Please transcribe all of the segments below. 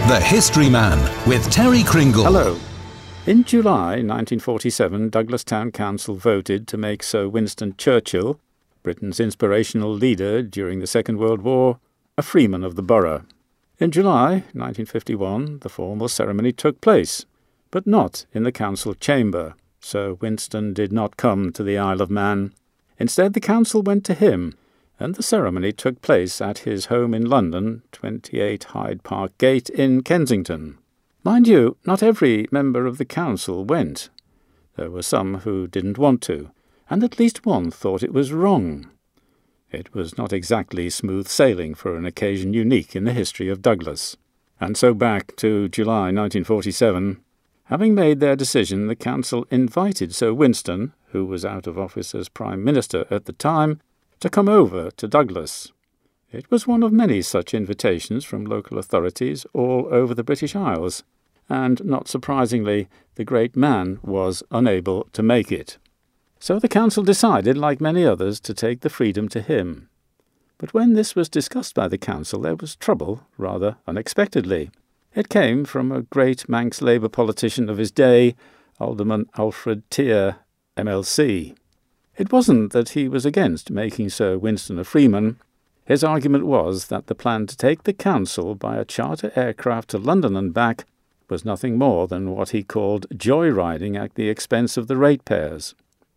The History Man with Terry Kringle. Hello. In July 1947, Douglas Town Council voted to make Sir Winston Churchill, Britain's inspirational leader during the Second World War, a freeman of the borough. In July 1951, the formal ceremony took place, but not in the council chamber. Sir Winston did not come to the Isle of Man. Instead, the council went to him, and the ceremony took place at his home in London, 28 Hyde Park Gate in Kensington. Mind you, not every member of the council went. There were some who didn't want to, and at least one thought it was wrong. It was not exactly smooth sailing for an occasion unique in the history of Douglas. And so back to July 1947. Having made their decision, the council invited Sir Winston, who was out of office as Prime Minister at the time, to come over to Douglas. It was one of many such invitations from local authorities all over the British Isles, and, not surprisingly, the great man was unable to make it. So the council decided, like many others, to take the freedom to him. But when this was discussed by the council, there was trouble, rather unexpectedly. It came from a great Manx Labour politician of his day, Alderman Alfred Tyr, MLC. It wasn't that he was against making Sir Winston a freeman. His argument was that the plan to take the council by a charter aircraft to London and back was nothing more than what he called joyriding at the expense of the ratepayers.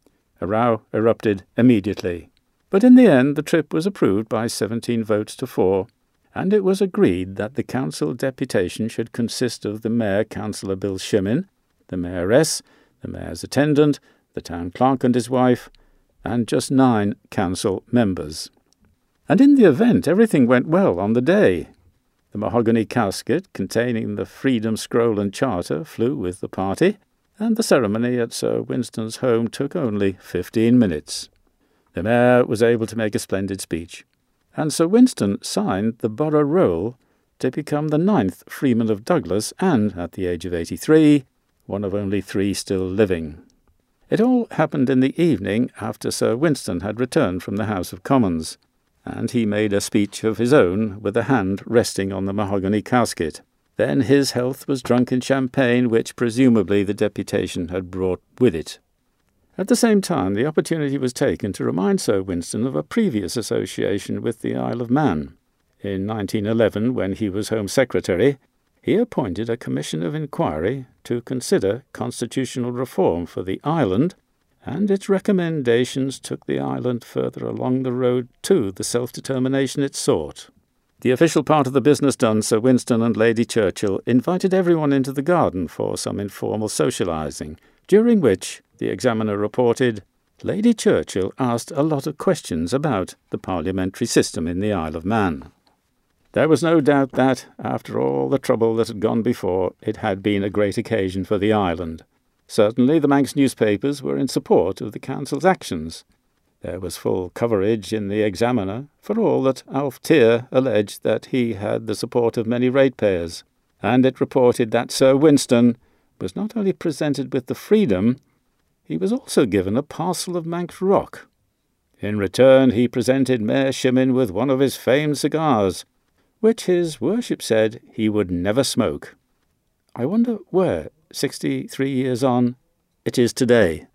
A row erupted immediately. But in the end, the trip was approved by 17 votes to 4, and it was agreed that the council deputation should consist of the Mayor Councillor Bill Shimmin, the Mayoress, the Mayor's attendant, the town clerk and his wife, and just 9 council members. And in the event, everything went well on the day. The mahogany casket containing the Freedom Scroll and Charter flew with the party, and the ceremony at Sir Winston's home took only 15 minutes. The Mayor was able to make a splendid speech, and Sir Winston signed the borough roll to become the 9th Freeman of Douglas and, at the age of 83, one of only 3 still living. It all happened in the evening after Sir Winston had returned from the House of Commons, and he made a speech of his own with a hand resting on the mahogany casket. Then his health was drunk in champagne, which presumably the deputation had brought with it. At the same time, the opportunity was taken to remind Sir Winston of a previous association with the Isle of Man. In 1911, when he was Home Secretary, he appointed a commission of inquiry to consider constitutional reform for the island, and its recommendations took the island further along the road to the self-determination it sought. The official part of the business done, Sir Winston and Lady Churchill invited everyone into the garden for some informal socialising, during which, the Examiner reported, Lady Churchill asked a lot of questions about the parliamentary system in the Isle of Man. There was no doubt that, after all the trouble that had gone before, it had been a great occasion for the island. Certainly the Manx newspapers were in support of the council's actions. There was full coverage in the Examiner, for all that Alf Tyr alleged that he had the support of many ratepayers, and it reported that Sir Winston was not only presented with the freedom, he was also given a parcel of Manx rock. In return he presented Mayor Shimmin with one of his famed cigars, which his worship said he would never smoke. I wonder where, 63 years on, it is today.